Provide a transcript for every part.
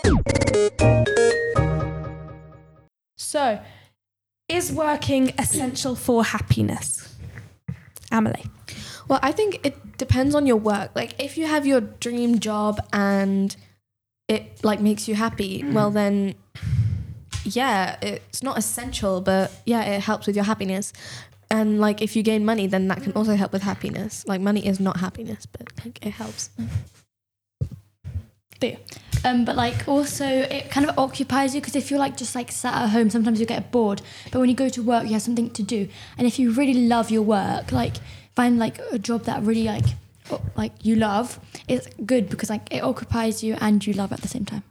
So, is working essential for happiness? Amelie. Well, I think it depends on your work. Like, if you have your dream job and it like makes you happy, well then, yeah, it's not essential, but yeah, it helps with your happiness. And like, if you gain money, then that can also help with happiness. Like, money is not happiness, but like, it helps. There. But like also it kind of occupies you, because if you're like just like sat at home, sometimes you get bored. But when you go to work, you have something to do. And if you really love your work, like find like a job that really like you love, it's good because like it occupies you and you love it at the same time.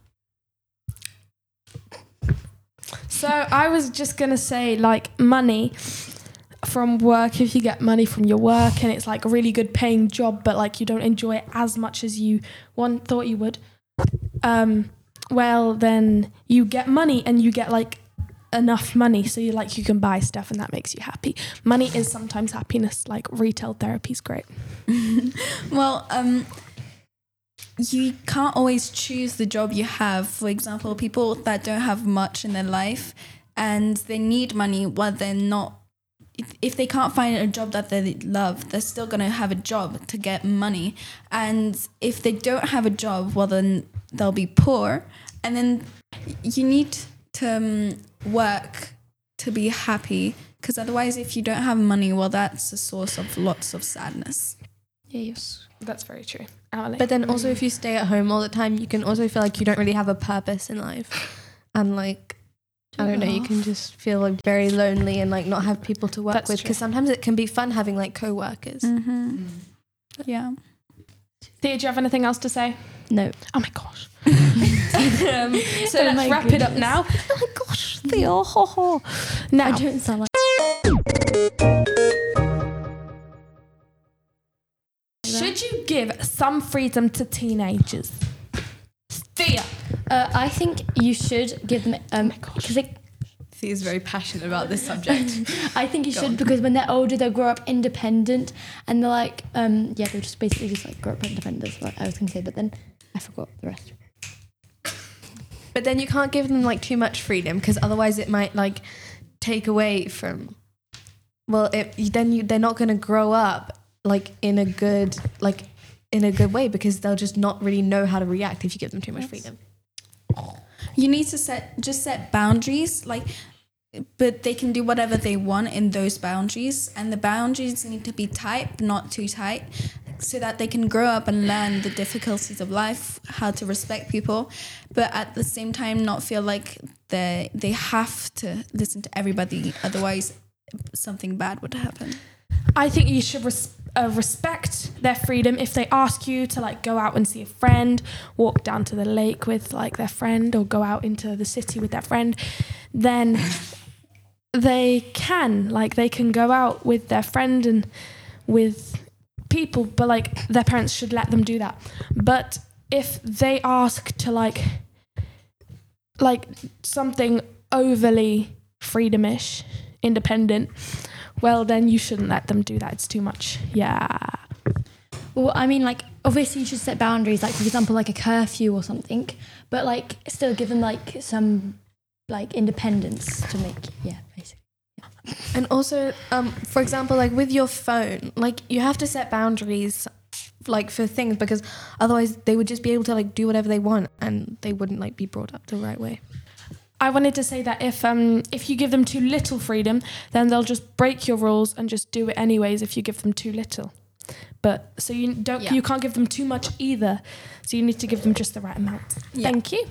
So I was just going to say, like, money from work, if you get money from your work and it's like a really good paying job, but like you don't enjoy it as much as you thought you would, well, then you get money and you get like enough money so you can buy stuff and that makes you happy. Money is sometimes happiness, like retail therapy is great. Well, you can't always choose the job you have. For example, people that don't have much in their life and they need money, well, they're not. If they can't find a job that they love, they're still going to have a job to get money. And if they don't have a job, well, then they'll be poor. And then you need to work to be happy, because otherwise, if you don't have money, well, that's a source of lots of sadness. Yes, that's very true. Amelie. But then also, if you stay at home all the time, you can also feel like you don't really have a purpose in life. And like, I don't know, you can just feel like very lonely and like not have people to work with, because sometimes it can be fun having like co-workers. Mm-hmm. Yeah. Thea, do you have anything else to say? No. Oh my gosh. So let's wrap it up now. Oh my gosh, Thea. Now, I don't sound like... should you give some freedom to teenagers? Thea. I think you should give them... because Thea's very passionate about this subject. I think you should, because when they're older, they'll grow up independent, and they're like, they'll just basically just like grow up independent. That's what I was going to say, but then I forgot the rest. But then you can't give them like too much freedom, because otherwise it might like take away from. Well, they're not going to grow up like in a good way, because they'll just not really know how to react if you give them too much freedom. You need to set boundaries, but they can do whatever they want in those boundaries, and the boundaries need to be tight, but not too tight, so that they can grow up and learn the difficulties of life, how to respect people, but at the same time not feel like they have to listen to everybody, otherwise something bad would happen. I think you should respect their freedom. If they ask you to like go out and see a friend, walk down to the lake with like their friend, or go out into the city with their friend, then they can go out with their friend and with people, but like their parents should let them do that. But if they ask to like something overly freedomish, independent, well, then you shouldn't let them do that. It's too much. Yeah. Well, I mean, like, obviously you should set boundaries, like, for example, like a curfew or something, but, like, still give them, like, some, like, independence to make, basically. Yeah. And also, for example, like, with your phone, like, you have to set boundaries, like, for things, because otherwise they would just be able to, like, do whatever they want, and they wouldn't, like, be brought up the right way. I wanted to say that if you give them too little freedom, then they'll just break your rules and just do it anyways if you give them too little. But so you can't give them too much either. So you need to give them just the right amount. Yeah. Thank you.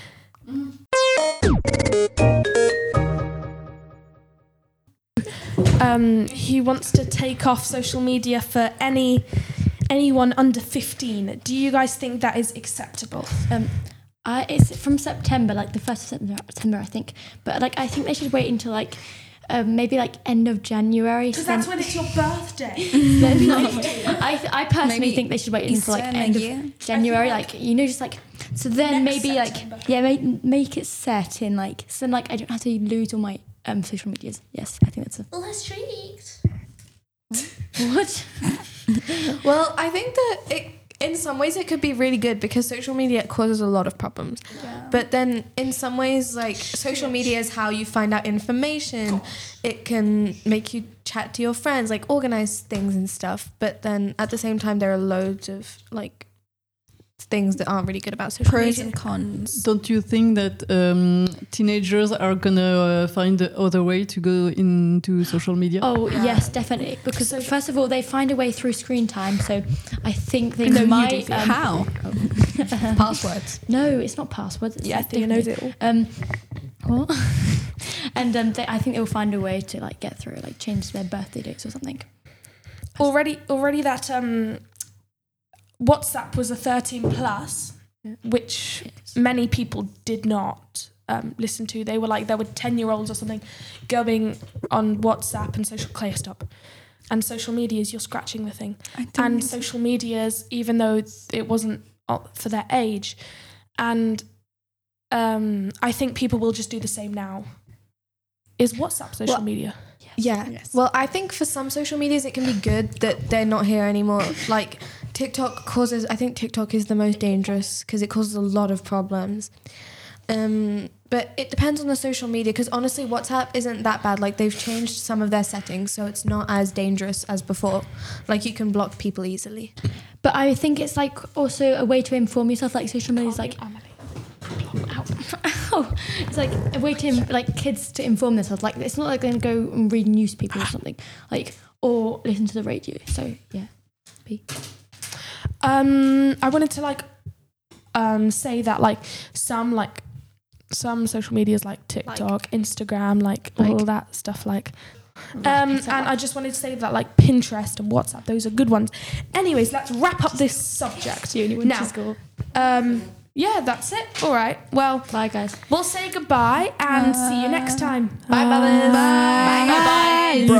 He wants to take off social media for anyone under 15. Do you guys think that is acceptable? It's from September, like the 1st of September, I think. But like, I think they should wait until like maybe like end of January. Because that's when it's your birthday. I personally think they should wait until like end of January, like, just like, so then maybe September. Like make it set in like, so then like I don't have to lose all my social medias. Yes, I think that's less treats. What? Well, I think that in some ways it could be really good because social media causes a lot of problems. But then in some ways, like, social media is how you find out information. It can make you chat to your friends, like organize things and stuff. But then at the same time, there are loads of like things that aren't really good about social Pros media. and cons. Don't you think that teenagers are gonna find the other way to go into social media? Oh yes, definitely. Because first of all, they find a way through screen time. So I think they No, you might. do. How? Passwords. No, it's not passwords. It's Yeah, like Thea knows different. it all. What? And I think they'll find a way to like get through, like change their birthday dates or something. Already that WhatsApp was a 13 plus, which many people did not listen to. They were like, there were 10-year-olds or something going on WhatsApp and social medias, you're scratching the thing. And social medias, even though it wasn't for their age, and I think people will just do the same now. Is WhatsApp social media? Yeah. Yes. Well, I think for some social medias it can be good that they're not here anymore. Like I think TikTok is the most dangerous because it causes a lot of problems. But it depends on the social media because honestly WhatsApp isn't that bad. Like they've changed some of their settings so it's not as dangerous as before. Like you can block people easily. But I think it's like also a way to inform yourself. Like social media is like, it's like a way to like kids to inform themselves. Like it's not like they're gonna go and read newspapers or something, like or listen to the radio. So yeah. I wanted to say that some social medias like TikTok, Instagram, like all that stuff and I just wanted to say that like Pinterest and WhatsApp, those are good ones. Anyways, let's wrap up this subject. Now, yeah, that's it. All right. Well, Bye guys. we'll say goodbye and see you next time. Bye, brothers. Bye.